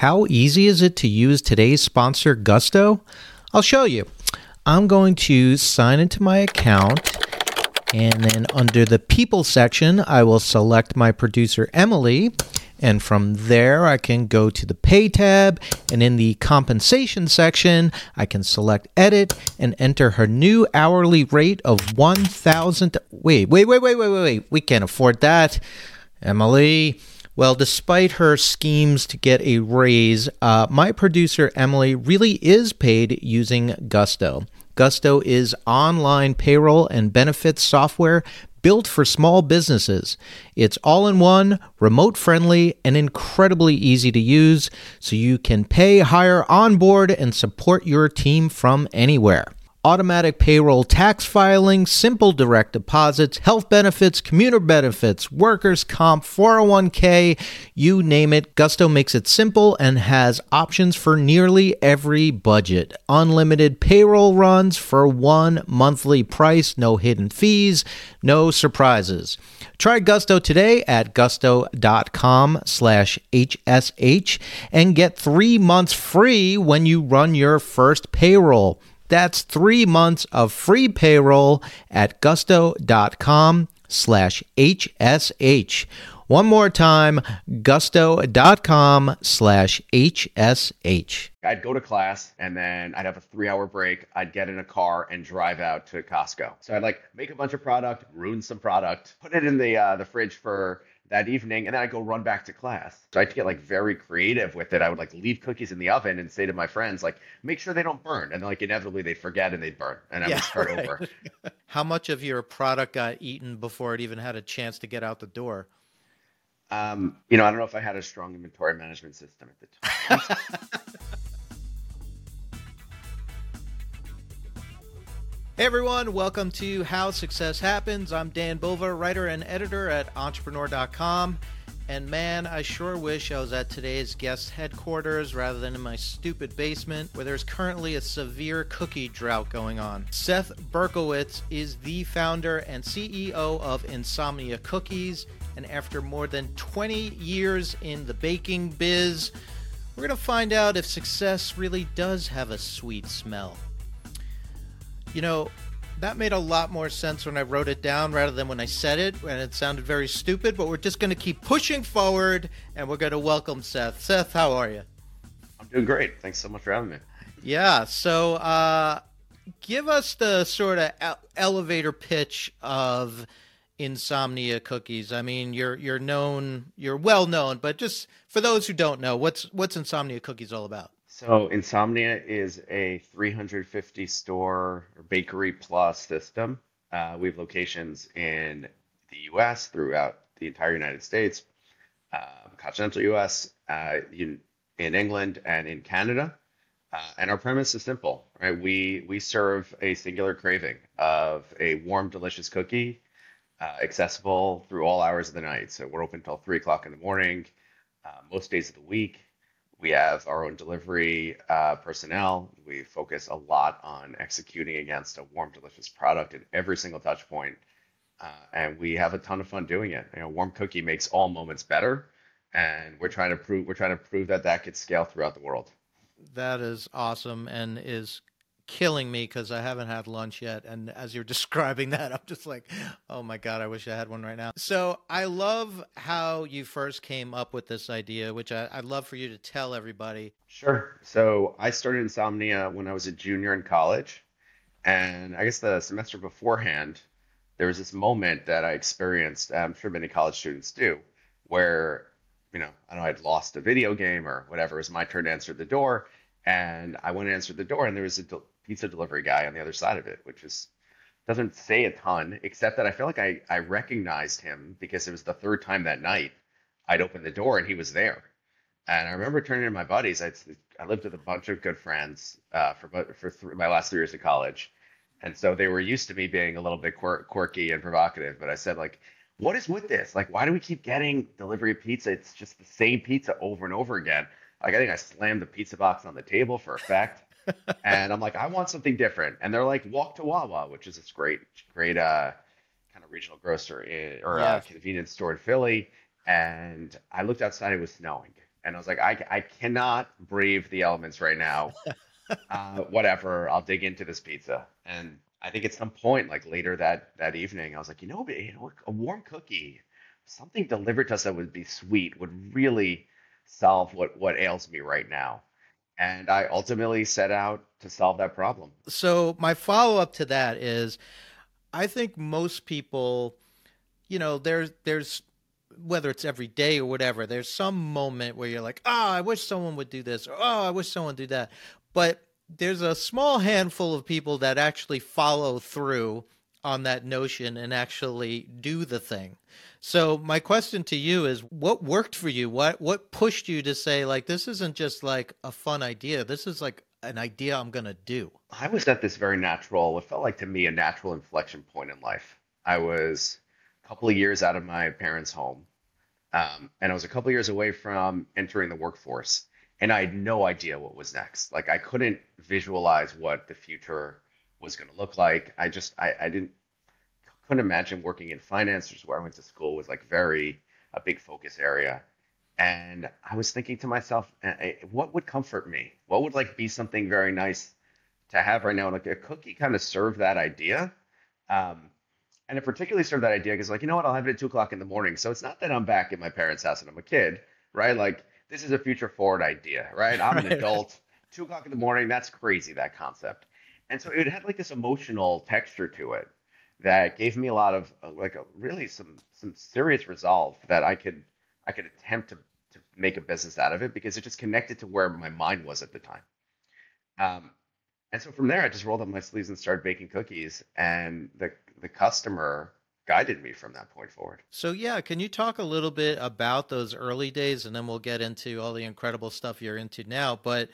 How easy is it to use today's sponsor, Gusto? I'll show you. I'm going to sign into my account, and then under the People section, I will select my producer, Emily, and from there, I can go to the Pay tab, and in the Compensation section, I can select Edit and enter her new hourly rate of 1,000. Wait. We can't afford that, Emily. Well, despite her schemes to get a raise, my producer, Emily, really is paid using Gusto. Gusto is online payroll and benefits software built for small businesses. It's all-in-one, remote-friendly, and incredibly easy to use, so you can pay, hire, onboard, and support your team from anywhere. Automatic payroll tax filing, simple direct deposits, health benefits, commuter benefits, workers' comp, 401k, you name it. Gusto makes it simple and has options for nearly every budget. Unlimited payroll runs for one monthly price, no hidden fees, no surprises. Try Gusto today at gusto.com/HSH and get 3 months free when you run your first payroll. That's 3 months of free payroll at gusto.com/HSH. One more time, gusto.com/HSH. I'd go to class and then I'd have a 3-hour break. I'd get in a car and drive out to Costco. So I'd make a bunch of product, ruin some product, put it in the fridge for that evening, and then I'd go run back to class. So I had to get very creative with it. I would leave cookies in the oven and say to my friends, make sure they don't burn. And inevitably they'd forget and they'd burn. And I would start over. How much of your product got eaten before it even had a chance to get out the door? I don't know if I had a strong inventory management system at the time. Hey everyone, welcome to How Success Happens. I'm Dan Bova, writer and editor at Entrepreneur.com. And man, I sure wish I was at today's guest headquarters rather than in my stupid basement where there's currently a severe cookie drought going on. Seth Berkowitz is the founder and CEO of Insomnia Cookies. And after more than 20 years in the baking biz, we're going to find out if success really does have a sweet smell. You know, that made a lot more sense when I wrote it down rather than when I said it, and it sounded very stupid, but we're just going to keep pushing forward, and we're going to welcome Seth. Seth, how are you? I'm doing great. Thanks so much for having me. Yeah, so give us the sort of elevator pitch of Insomnia Cookies. I mean, you're well known, but just for those who don't know, what's Insomnia Cookies all about? So Insomnia is a 350 store or bakery plus system. We have locations in the U.S., throughout the entire United States, continental U.S., in England, and in Canada. And our premise is simple, right? We serve a singular craving of a warm, delicious cookie, accessible through all hours of the night. So we're open till 3 o'clock in the morning, most days of the week. We have our own delivery personnel. We focus a lot on executing against a warm, delicious product at every single touch point. And we have a ton of fun doing it. Warm cookie makes all moments better. And we're trying to prove that could scale throughout the world. That is awesome and is killing me because I haven't had lunch yet. And as you're describing that, I'm just like, oh my God, I wish I had one right now. So I love how you first came up with this idea, which I'd love for you to tell everybody. Sure. So I started Insomnia when I was a junior in college. And I guess the semester beforehand, there was this moment that I experienced, I'm sure many college students do, where, I don't know, I'd lost a video game or whatever. It was my turn to answer the door. And I went and answered the door, and there was a pizza delivery guy on the other side of it, which doesn't say a ton, except that I feel like I recognized him because it was the third time that night I'd opened the door and he was there. And I remember turning to my buddies. I lived with a bunch of good friends for my last 3 years of college. And so they were used to me being a little bit quirky and provocative. But I said, what is with this? Why do we keep getting delivery pizza? It's just the same pizza over and over again. I think I slammed the pizza box on the table for effect. And I'm like, I want something different. And they're like, walk to Wawa, which is this great kind of regional grocer convenience store in Philly. And I looked outside, it was snowing. And I was like, I cannot brave the elements right now. Whatever, I'll dig into this pizza. And I think at some point, like later that evening, I was like, a warm cookie, something delivered to us that would be sweet, would really solve what ails me right now. And I ultimately set out to solve that problem. So my follow up to that is I think most people, there's whether it's every day or whatever, there's some moment where you're like, oh, I wish someone would do this, or oh, I wish someone would do that. But there's a small handful of people that actually follow through on that notion and actually do the thing. So my question to you is what worked for you? What pushed you to say like this isn't just like a fun idea. This is like an idea I'm going to do. I was at this very natural, what felt like to me a natural inflection point in life. I was a couple of years out of my parents' home. And I was a couple years away from entering the workforce, and I had no idea what was next. Like I couldn't visualize what the future was going to look like. I didn't couldn't imagine working in finance, which is where I went to school, was like very a big focus area. And I was thinking to myself, what would comfort me? What would like be something very nice to have right now? Like a cookie kind of served that idea. Um, and it particularly served that idea because, like, you know what, I'll have it at 2 o'clock in the morning. So it's not that I'm back at my parents' house and I'm a kid, right? Like, this is a future forward idea, right? I'm an Right. adult, 2 o'clock in the morning, that's crazy, that concept. And so it had like this emotional texture to it that gave me a lot of like a really some serious resolve that I could attempt to make a business out of it because it just connected to where my mind was at the time. Um, and so from there, I just rolled up my sleeves and started baking cookies, and the customer guided me from that point forward. So yeah, can you talk a little bit about those early days and then we'll get into all the incredible stuff you're into now, but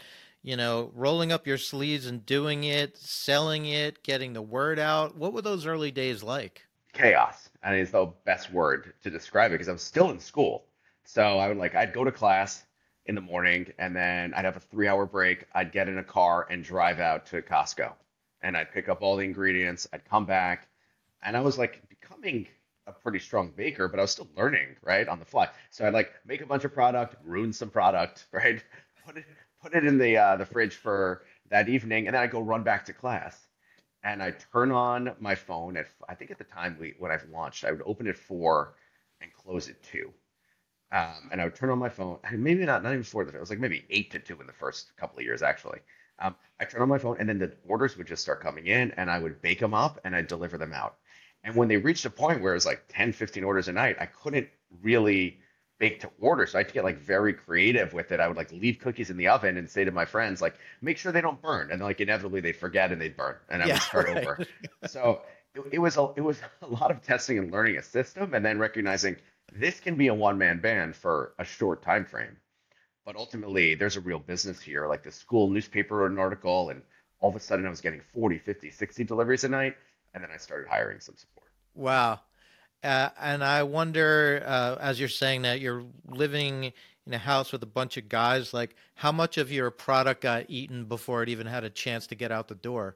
rolling up your sleeves and doing it, selling it, getting the word out. What were those early days like? Chaos, and is the best word to describe it because I was still in school. So I'd go to class in the morning, and then I'd have a 3 hour break. I'd get in a car and drive out to Costco, and I'd pick up all the ingredients. I'd come back, and I was like becoming a pretty strong baker, but I was still learning, right, on the fly. So I'd like make a bunch of product, ruin some product, right, put it put it in the fridge for that evening, and then I go run back to class. And I turn on my phone at I think at the time when I've launched, I would open at 4 and close at 2. And I would turn on my phone, maybe not even 4 it was like maybe 8 to 2 in the first couple of years actually. I turn on my phone and then the orders would just start coming in and I would bake them up and I'd deliver them out. And when they reached a point where it was like 10, 15 orders a night, I couldn't really bake to order. So I had to get like very creative with it. I would like leave cookies in the oven and say to my friends, like, make sure they don't burn. And like inevitably they'd forget and they'd burn and I Yeah, would start right. over. So it was a lot of testing and learning a system and then recognizing this can be a one-man band for a short time frame. But ultimately there's a real business here. Like the school newspaper wrote an article and all of a sudden I was getting 40, 50, 60 deliveries a night. And then I started hiring some support. Wow. And I wonder, as you're saying that you're living in a house with a bunch of guys, like how much of your product got eaten before it even had a chance to get out the door?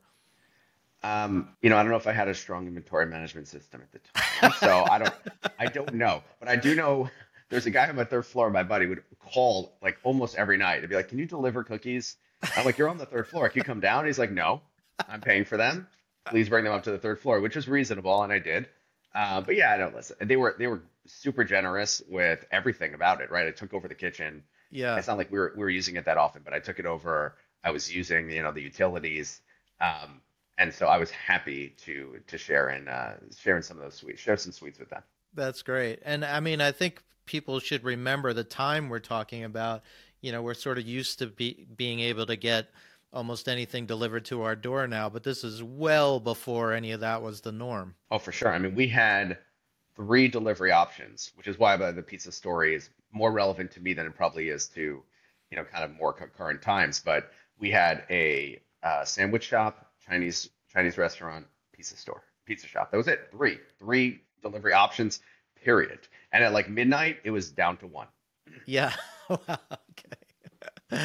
I don't know if I had a strong inventory management system at the time, so I don't know, but I do know there's a guy on my third floor. My buddy would call like almost every night. He'd be like, "Can you deliver cookies?" I'm like, "You're on the third floor. Can you come down?" He's like, "No, I'm paying for them. Please bring them up to the third floor," which was reasonable, and I did. But yeah, I don't listen. They were super generous with everything about it, right? I took over the kitchen. Yeah. It's not like we were using it that often, but I took it over. I was using, the utilities. Um, and so I was happy to share in some of those sweets, share some sweets with them. That's great. And I mean, I think people should remember the time we're talking about. We're sort of used to being able to get almost anything delivered to our door now, but this is well before any of that was the norm. Oh, for sure. I mean, we had three delivery options, which is why the pizza story is more relevant to me than it probably is to, kind of more current times. But we had a sandwich shop, Chinese restaurant, pizza shop. That was it. Three delivery options, period. And at like midnight, it was down to one. Yeah. Wow. Okay.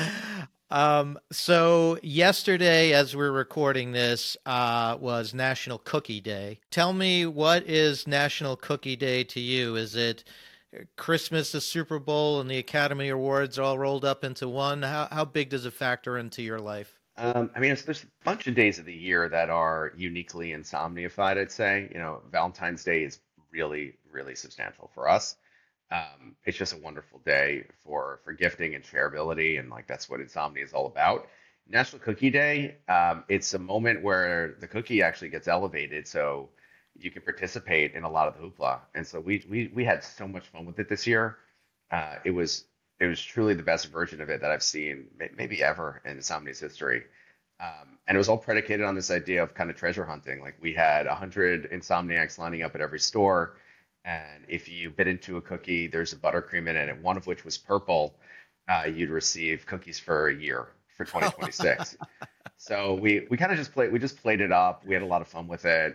So yesterday, as we're recording this, was National Cookie Day. Tell me, what is National Cookie Day to you? Is it Christmas, the Super Bowl, and the Academy Awards all rolled up into one. How big does it factor into your life? I mean, there's a bunch of days of the year that are uniquely insomnified, I'd say. Valentine's Day is really, really substantial for us. It's just a wonderful day for gifting and shareability, and like that's what insomnia is all about. National Cookie Day, it's a moment where the cookie actually gets elevated, so you can participate in a lot of the hoopla. And so we had so much fun with it this year. It was truly the best version of it that I've seen maybe ever in Insomnia's history. And it was all predicated on this idea of kind of treasure hunting. Like we had 100 Insomniacs lining up at every store, and if you bit into a cookie, there's a buttercream in it, and one of which was purple, you'd receive cookies for a year for 2026. So we kind of just played it up. We had a lot of fun with it.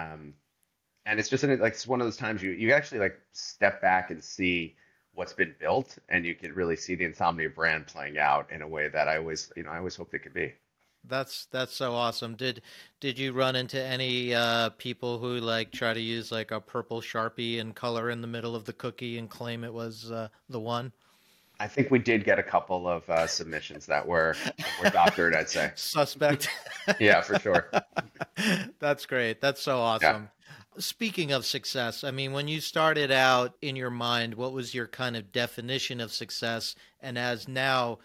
And it's just like it's one of those times you actually like step back and see what's been built, and you can really see the Insomnia brand playing out in a way that I always hoped it could be. That's so awesome. Did you run into any people who like try to use like a purple Sharpie and color in the middle of the cookie and claim it was the one? I think we did get a couple of submissions that were doctored, I'd say. Suspect. Yeah, for sure. That's great. That's so Yeah. awesome. Speaking of success, I mean, when you started out in your mind, what was your kind of definition of success? And as now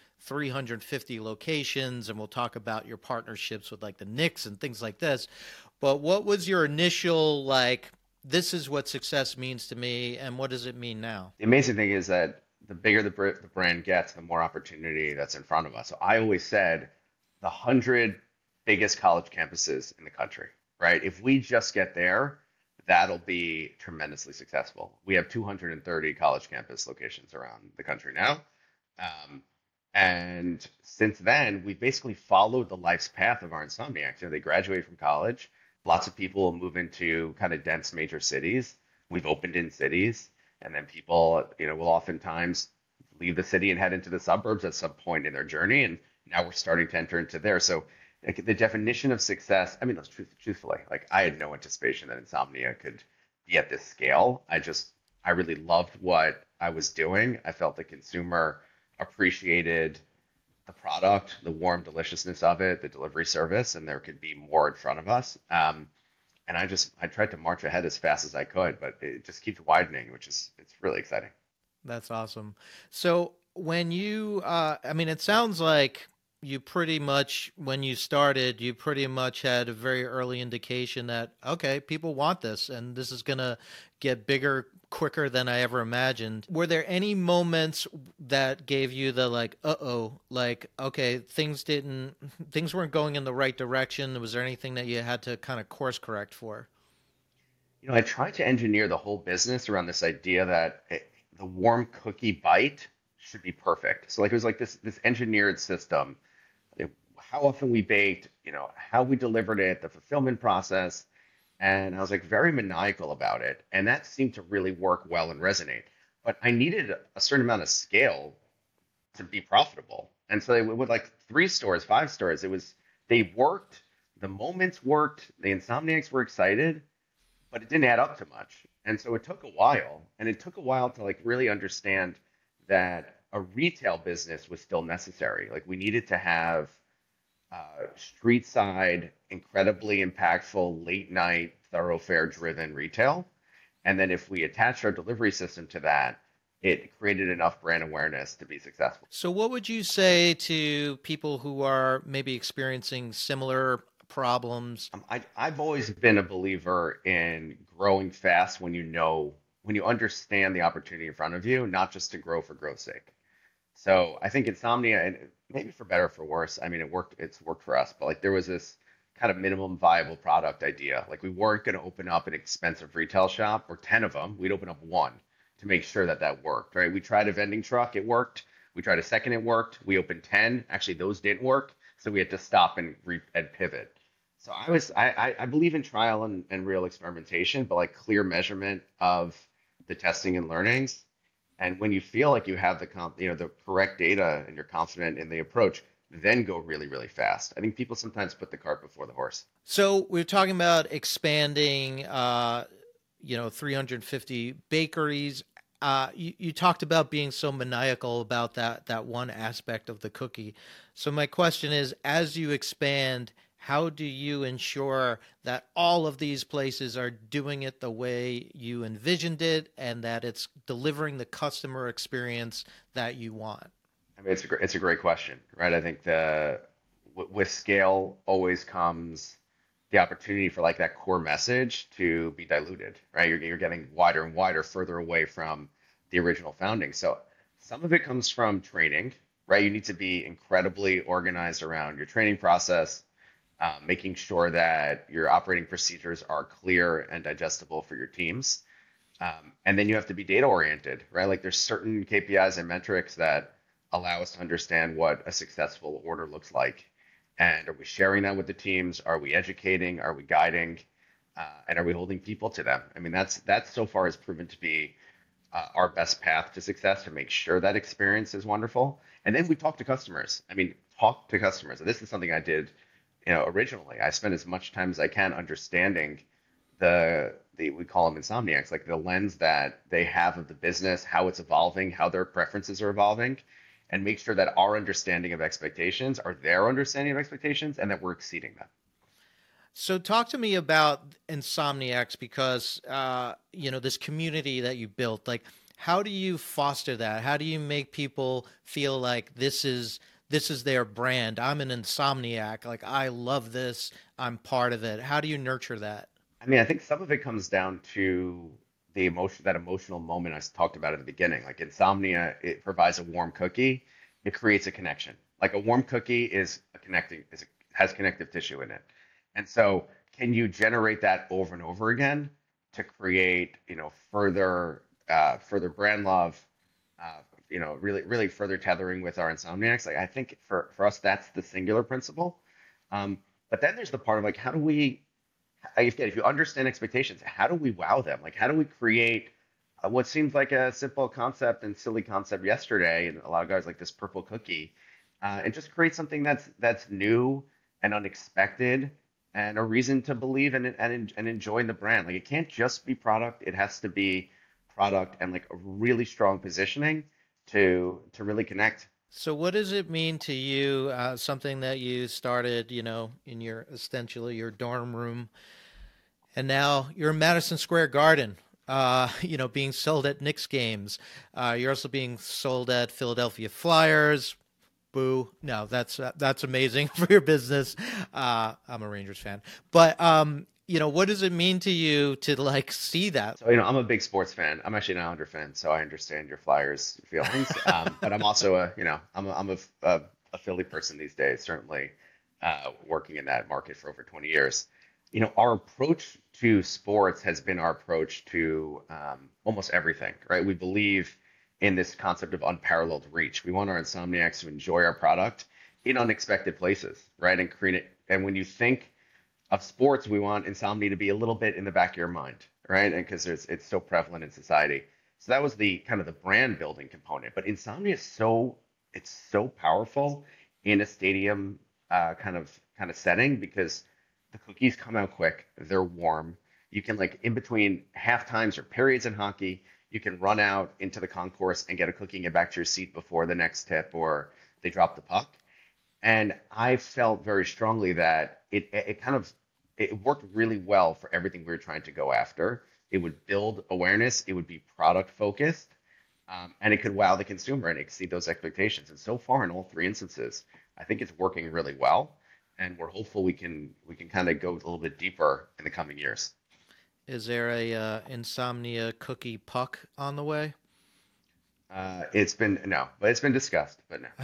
350 locations, and we'll talk about your partnerships with like the Knicks and things like this, but what was your initial like, this is what success means to me, and what does it mean now? The amazing thing is that the bigger the brand gets, the more opportunity that's in front of us. So I always said the 100 biggest college campuses in the country, right? If we just get there, that'll be tremendously successful. We have 230 college campus locations around the country now. Um, and since then, we've basically followed the life's path of our insomniacs. They graduate from college. Lots of people will move into kind of dense major cities. We've opened in cities, and then people, will oftentimes leave the city and head into the suburbs at some point in their journey. And now we're starting to enter into there. So like, the definition of success, I mean, truthfully, like I had no anticipation that Insomnia could be at this scale. I really loved what I was doing. I felt the consumer appreciated the product, the warm deliciousness of it, the delivery service, and there could be more in front of us. And I tried to march ahead as fast as I could, but it just keeps widening, it's really exciting. That's awesome. So when I mean, it sounds like you pretty much, when you started, you pretty much had a very early indication that, okay, people want this and this is going to get bigger quicker than I ever imagined. Were there any moments that gave you the like, uh-oh, like, okay, things weren't going in the right direction? Was there anything that you had to kind of course correct for? I tried to engineer the whole business around this idea that the warm cookie bite should be perfect. So like it was like this engineered system. How often we baked, how we delivered it, the fulfillment process, and I was like very maniacal about it, and that seemed to really work well and resonate. But I needed a certain amount of scale to be profitable, and so with like 3 stores, 5 stores, they worked, the moments worked, the insomniacs were excited, but it didn't add up to much. And so it took a while, and it took a while to like really understand that a retail business was still necessary. Like we needed to have street side, incredibly impactful, late night, thoroughfare driven retail. And then if we attached our delivery system to that, it created enough brand awareness to be successful. So, what would you say to people who are maybe experiencing similar problems? I've always been a believer in growing fast when you understand the opportunity in front of you, not just to grow for growth's sake. So I think Insomnia, and maybe for better or for worse, I mean, it's worked for us, but like there was this kind of minimum viable product idea. Like we weren't going to open up an expensive retail shop or 10 of them. We'd open up one to make sure that that worked, right? We tried a vending truck, it worked. We tried a second, it worked. We opened 10. Actually, those didn't work. So we had to stop and pivot. So I believe in trial and real experimentation, but like clear measurement of the testing and learnings. And when you feel like you have the correct data and you're confident in the approach, then go really, really fast. I think people sometimes put the cart before the horse. So, we're talking about expanding, 350 bakeries. You talked about being so maniacal about that one aspect of the cookie. So my question is, as you expand, how do you ensure that all of these places are doing it the way you envisioned it and that it's delivering the customer experience that you want? I mean, it's a great question, right? I think with scale always comes the opportunity for like that core message to be diluted, right? You're getting wider and wider, further away from the original founding. So some of it comes from training, right? You need to be incredibly organized around your training process, making sure that your operating procedures are clear and digestible for your teams. And then you have to be data oriented, right? Like there's certain KPIs and metrics that allow us to understand what a successful order looks like. And are we sharing that with the teams? Are we educating? Are we guiding? And are we holding people to them? I mean, that's so far has proven to be our best path to success to make sure that experience is wonderful. And then we talk to customers. I mean, talk to customers. And this is something I did, originally. I spend as much time as I can understanding the we call them insomniacs, like the lens that they have of the business, how it's evolving, how their preferences are evolving, and make sure that our understanding of expectations are their understanding of expectations and that we're exceeding them. So talk to me about Insomniacs because this community that you built, like how do you foster that? How do you make people feel like this is their brand? I'm an insomniac. Like I love this. I'm part of it. How do you nurture that? I mean, I think some of it comes down to that emotional moment I talked about at the beginning. Like insomnia, it provides a warm cookie. It creates a connection. Like a warm cookie is a connecting, has connective tissue in it. And so can you generate that over and over again to create, further brand love, really, really further tethering with our insomniacs? Like I think for us, that's the singular principle. But then there's the part of like, how do we if you understand expectations, how do we wow them? Like, how do we create what seems like a simple concept and silly concept yesterday, and a lot of guys like this purple cookie, and just create something that's new and unexpected, and a reason to believe and enjoy the brand. Like, it can't just be product; it has to be product and like a really strong positioning to really connect. So what does it mean to you, something that you started, in your essentially your dorm room, and now you're in Madison Square Garden, being sold at Knicks games. You're also being sold at Philadelphia Flyers. Boo! No, that's amazing for your business. I'm a Rangers fan, but what does it mean to you to like see that? So, I'm a big sports fan. I'm actually an Islander fan, so I understand your Flyers feelings. But I'm also a Philly person these days, certainly working in that market for over 20 years. Our approach to sports has been our approach to almost everything, right? We believe in this concept of unparalleled reach. We want our insomniacs to enjoy our product in unexpected places, right? And create it. And when you think of sports, we want insomnia to be a little bit in the back of your mind, right? And because it's so prevalent in society. So that was the kind of the brand building component. But insomnia is it's so powerful in a stadium kind of setting because the cookies come out quick, they're warm. You can like in between half times or periods in hockey, you can run out into the concourse and get a cookie and get back to your seat before the next tip or they drop the puck. And I felt very strongly that it worked really well for everything we were trying to go after. It would build awareness, it would be product focused, and it could wow the consumer and exceed those expectations. And so far, in all three instances, I think it's working really well, and we're hopeful we can kind of go a little bit deeper in the coming years. Is there a insomnia cookie puck on the way? It's been no, but it's been discussed, but no.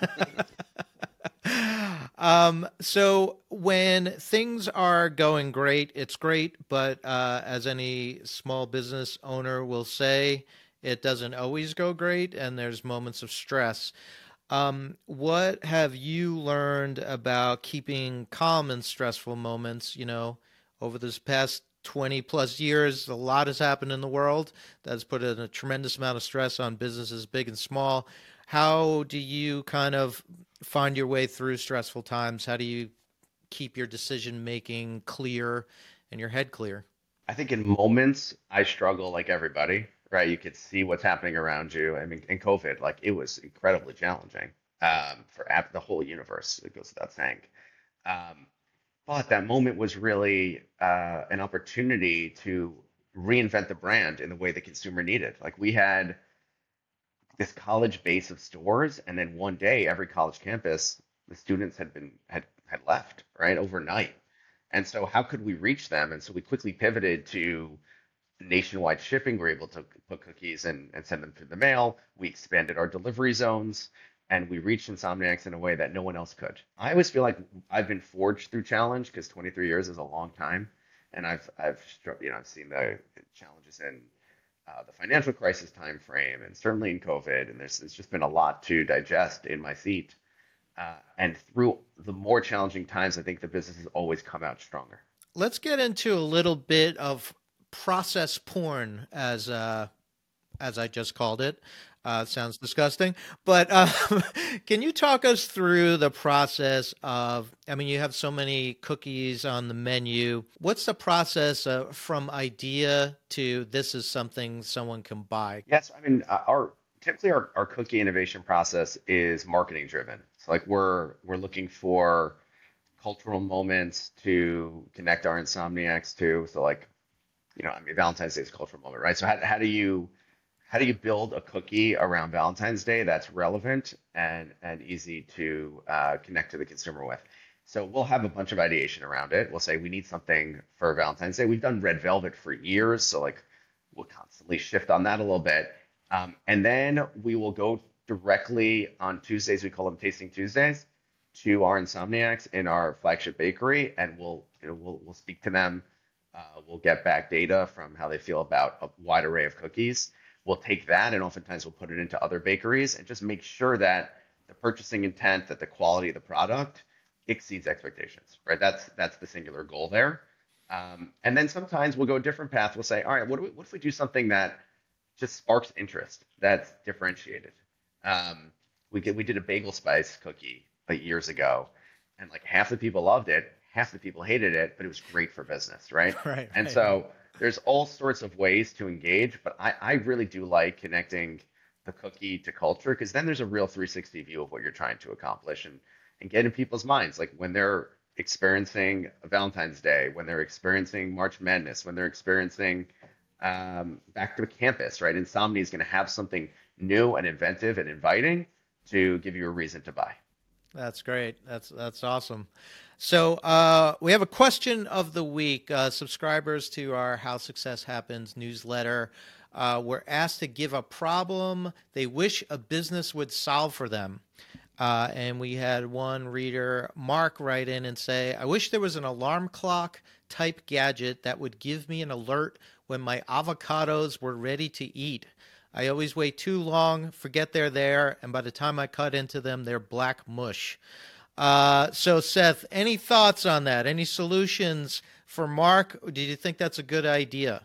So when things are going great, it's great, but as any small business owner will say, it doesn't always go great, and there's moments of stress. What have you learned about keeping calm in stressful moments? Over this past 20 plus years, a lot has happened in the world that's put in a tremendous amount of stress on businesses, big and small. How do you kind of find your way through stressful times? How do you keep your decision making clear and your head clear? I think in moments I struggle like everybody, right? You could see what's happening around you. I mean, in COVID, like it was incredibly challenging for the whole universe. It goes without saying. Um, but that moment was really an opportunity to reinvent the brand in the way the consumer needed. Like we had this college base of stores, and then one day, every college campus, the students had left, right, overnight. And so how could we reach them? And so we quickly pivoted to nationwide shipping. We were able to put cookies and send them through the mail. We expanded our delivery zones, and we reached Insomniacs in a way that no one else could. I always feel like I've been forged through challenge because 23 years is a long time, and I've seen the challenges in the financial crisis time frame, and certainly in COVID, and there's just been a lot to digest in my seat. And through the more challenging times, I think the business has always come out stronger. Let's get into a little bit of process porn, as I just called it. Sounds disgusting, but can you talk us through the process of? I mean, you have so many cookies on the menu. What's the process from idea to this is something someone can buy? Yes, I mean our cookie innovation process is marketing driven. So like we're looking for cultural moments to connect our insomniacs to. So like I mean Valentine's Day is a cultural moment, right? So how do you build a cookie around Valentine's Day that's relevant and easy to connect to the consumer with? So we'll have a bunch of ideation around it. We'll say we need something for Valentine's Day. We've done red velvet for years, so like we'll constantly shift on that a little bit, and then we will go directly on Tuesdays. We call them Tasting Tuesdays to our insomniacs in our flagship bakery, and we'll speak to them. We'll get back data from how they feel about a wide array of cookies. We'll take that and oftentimes we'll put it into other bakeries and just make sure that the purchasing intent, that the quality of the product exceeds expectations, right? That's the singular goal there. And then sometimes we'll go a different path. We'll say, all right, what if we do something that just sparks interest, that's differentiated? We did a bagel spice cookie like years ago, and like half the people loved it, half the people hated it, but it was great for business, right? Right, And right. so there's all sorts of ways to engage, but I really do like connecting the cookie to culture because then there's a real 360 view of what you're trying to accomplish and get in people's minds. Like when they're experiencing Valentine's Day, when they're experiencing March Madness, when they're experiencing back to campus, right? Insomnia is going to have something new and inventive and inviting to give you a reason to buy. That's great. That's awesome. So we have a question of the week. Subscribers to our How Success Happens newsletter were asked to give a problem they wish a business would solve for them. And we had one reader, Mark, write in and say, I wish there was an alarm clock type gadget that would give me an alert when my avocados were ready to eat. I always wait too long, forget they're there, and by the time I cut into them, they're black mush. So, Seth, any thoughts on that? Any solutions for Mark? Did you think that's a good idea?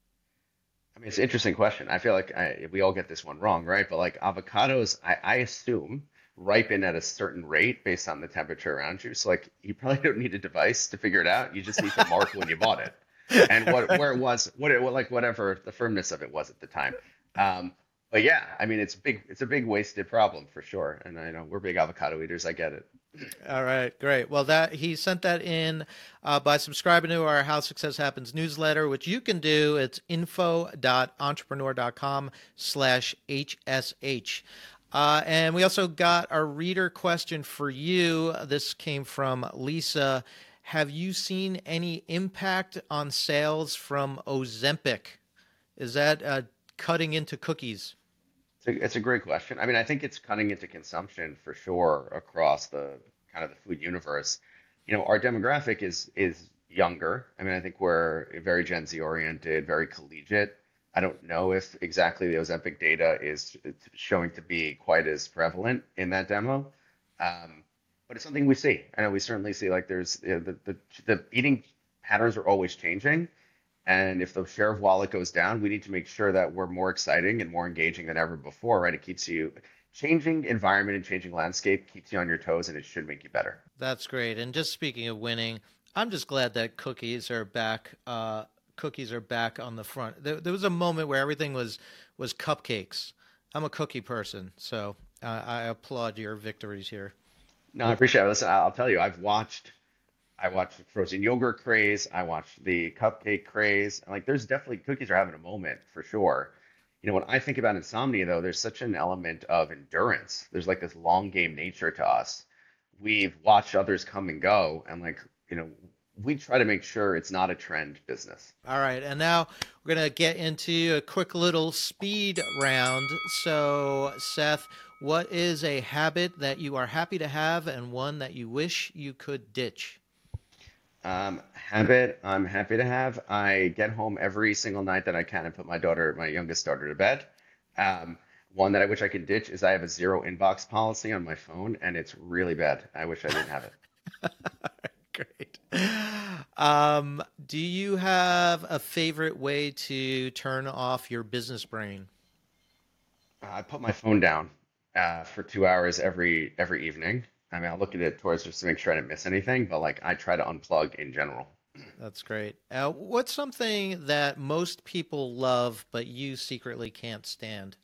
I mean, it's an interesting question. I feel like we all get this one wrong, right? But like avocados, I assume ripen at a certain rate based on the temperature around you. So like you probably don't need a device to figure it out. You just need to mark when you bought it and where it was, like whatever the firmness of it was at the time. Um, but yeah, I mean, it's a big wasted problem for sure. And I know we're big avocado eaters. I get it. All right, great. Well, that he sent that in by subscribing to our How Success Happens newsletter, which you can do. It's info.entrepreneur.com/HSH. And we also got a reader question for you. This came from Lisa. Have you seen any impact on sales from Ozempic? Is that cutting into cookies? It's a great question. I mean, I think it's cutting into consumption for sure across the kind of the food universe. Our demographic is younger. I mean, I think we're very Gen Z oriented, very collegiate. I don't know if exactly the Ozempic data is showing to be quite as prevalent in that demo, but it's something we see. I know we certainly see like there's the eating patterns are always changing, and if the share of wallet goes down, we need to make sure that we're more exciting and more engaging than ever before, right? It keeps you changing environment and changing landscape keeps you on your toes, and it should make you better. That's great. And just speaking of winning, I'm just glad that cookies are back cookies are back on the front. There was a moment where everything was cupcakes. I'm a cookie person, so I applaud your victories here. No, I appreciate it. Listen, I'll tell you, I watched the frozen yogurt craze. I watched the cupcake craze. Like, there's definitely cookies are having a moment for sure. When I think about insomnia, though, there's such an element of endurance. There's like this long game nature to us. We've watched others come and go, and we try to make sure it's not a trend business. All right, and now we're going to get into a quick little speed round. So, Seth, what is a habit that you are happy to have and one that you wish you could ditch? Habit I'm happy to have. I get home every single night that I can and put my youngest daughter to bed. One that I wish I could ditch is I have a zero inbox policy on my phone, and it's really bad. I wish I didn't have it. Great. Do you have a favorite way to turn off your business brain? I put my phone down for 2 hours every evening. I mean, I'll look at it towards just to make sure I didn't miss anything, but I try to unplug in general. That's great. What's something that most people love but you secretly can't stand?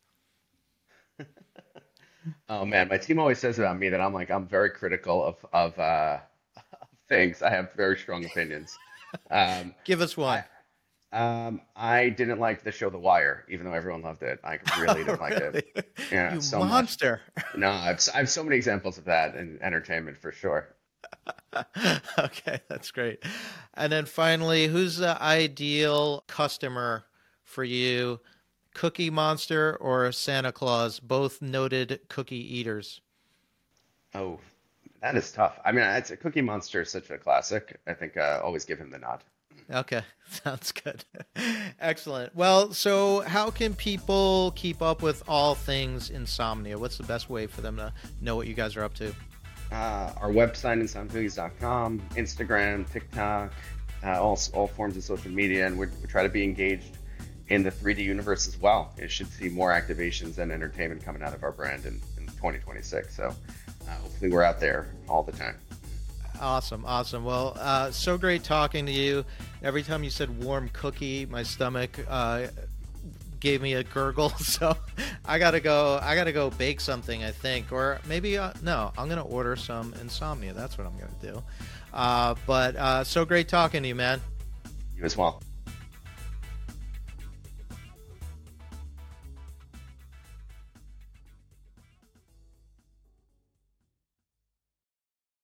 Oh man, my team always says about me that I'm very critical of things. I have very strong opinions. Um, Give us one. I I didn't like the show The Wire, even though everyone loved it. I really didn't like it. Really? Yeah, You so much. monster. No, I have so many examples of that in entertainment for sure. Okay, that's great. And then finally, who's the ideal customer for you? Cookie Monster or Santa Claus, both noted cookie eaters. Oh, that is tough. I mean, it's a Cookie Monster is such a classic. I think always give him the nod. Okay, sounds good. Excellent. Well, so how can people keep up with all things insomnia? What's the best way for them to know what you guys are up to? Our website, insomniacookies.com, Instagram, TikTok, all forms of social media, and we try to be engaged in the 3D universe as well. It should see more activations and entertainment coming out of our brand in 2026. So hopefully we're out there all the time. Awesome, awesome. Well, so great talking to you. Every time you said warm cookie, my stomach gave me a gurgle. So I gotta go. I gotta go bake something, I think, or maybe no. I'm gonna order some insomnia. That's what I'm gonna do. But so great talking to you, man. You as well.